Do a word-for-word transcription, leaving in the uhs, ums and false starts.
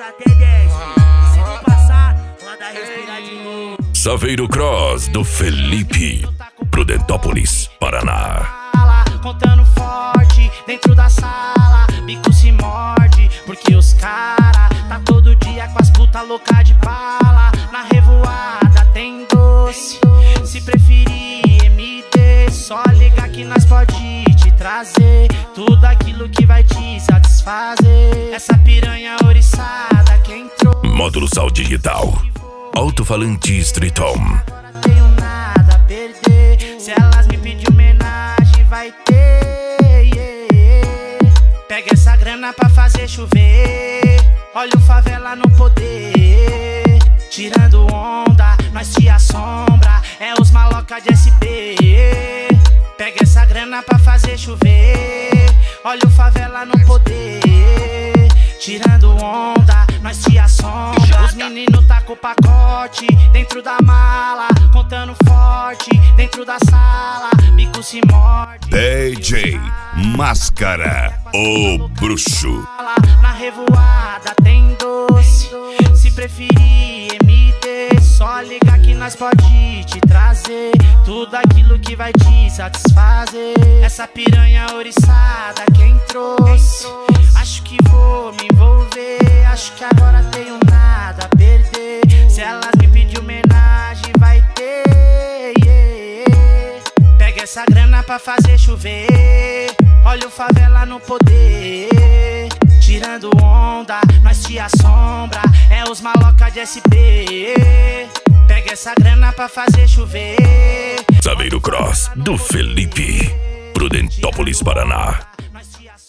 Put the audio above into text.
até dez. E se não passar, manda respirar de novo. Saveiro Cross do Felipe, Prudentópolis, Paraná. Contando forte dentro da sala, bico se morde, porque os cara tá todo dia com as puta louca de bala. Na revoada tem doce, se preferir M D, só liga que nós pode te trazer tudo aquilo que vai te satisfazer. Essa piranha oriçada que entrou. Módulo Sal Digital, alto-falante Streeton. Não tenho nada a perder, se elas me pedir homenagem vai ter, yeah, yeah. Pega essa grana pra fazer chover, olha o favela no poder. Tirando onda, nós te assombra, é os maloca de S P. Pega essa grana pra fazer chover, olha o favela no poder. Tirando onda, nós te assombra. Os meninos tá com o pacote dentro da mala, contando forte dentro da sala, bico se morde. D J Máscara, o bruxo. Na revoada tem doce, se preferir M D, só liga que nós pode te trazer tudo aquilo que vai te satisfazer. Essa piranha oriçada quem trouxe, acho que vou me envolver, acho que agora tenho nada a perder. Se elas me pedir homenagem vai ter, yeah, yeah. Pega essa grana pra fazer chover, olha o favela no poder. Tirando onda, nós te assombra, é os maloca de S P. Pega essa grana pra fazer chover. Saveiro Cross do Felipe, Prudentópolis, Paraná.